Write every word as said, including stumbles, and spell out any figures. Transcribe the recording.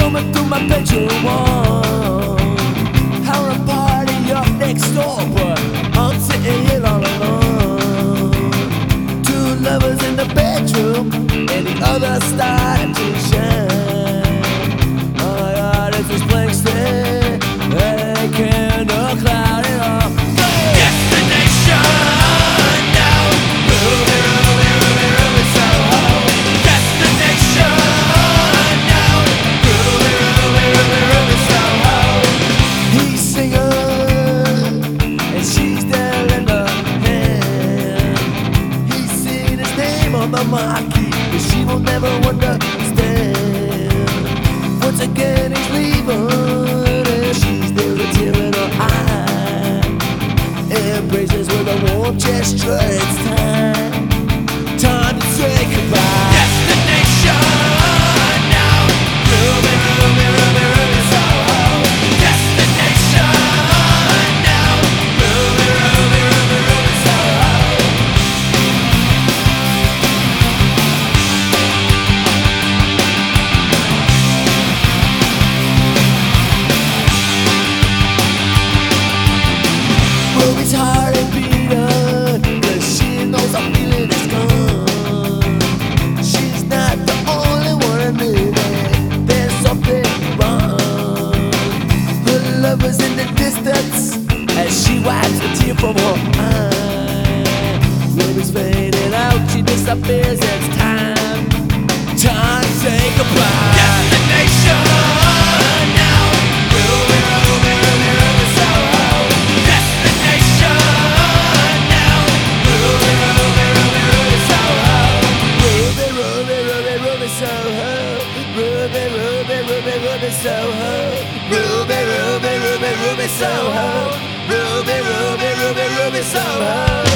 Coming through my bedroom wall, having a party up next door, but I'm sitting here all alone. Two lovers in the bedroom, and the other started to shine. Oh my God, it's this blank stare, a candle cloud it all. Destination now, Ruby, Ruby, Ruby, Ruby, Soho. Destination now, Ruby, Ruby, Ruby, Ruby, Soho. He's singing, and she's there in the hand. He's seen his name on the marquee, but she will never understand. Once again he's leaving, and she's there with a tear in her eye. Embraces with a warm gesture, it's time, time to say goodbye. Destination now, Ruby, Ruby, Ruby, Ruby, Soho. Destination now, Ruby, Ruby, Ruby, Ruby, Soho. Ruby's heart is beating, 'cause she knows her feeling is gone. She's not the only one admitting there's something wrong. Her lover's in the distance as she wipes a tear from her eye. Ruby's fading out, she disappears, it's time, time to say goodbye. Destination now, Ruby, Ruby, Ruby, Ruby, Soho. Destination now, Ruby, Ruby, Ruby, Ruby, Soho. Ruby, Ruby, Ruby, Ruby, Soho. Ruby, Ruby, Ruby, Ruby, Soho. Ruby, Ruby, Ruby, Ruby, Soho. Ruby, Ruby, Ruby, Ruby, Soho.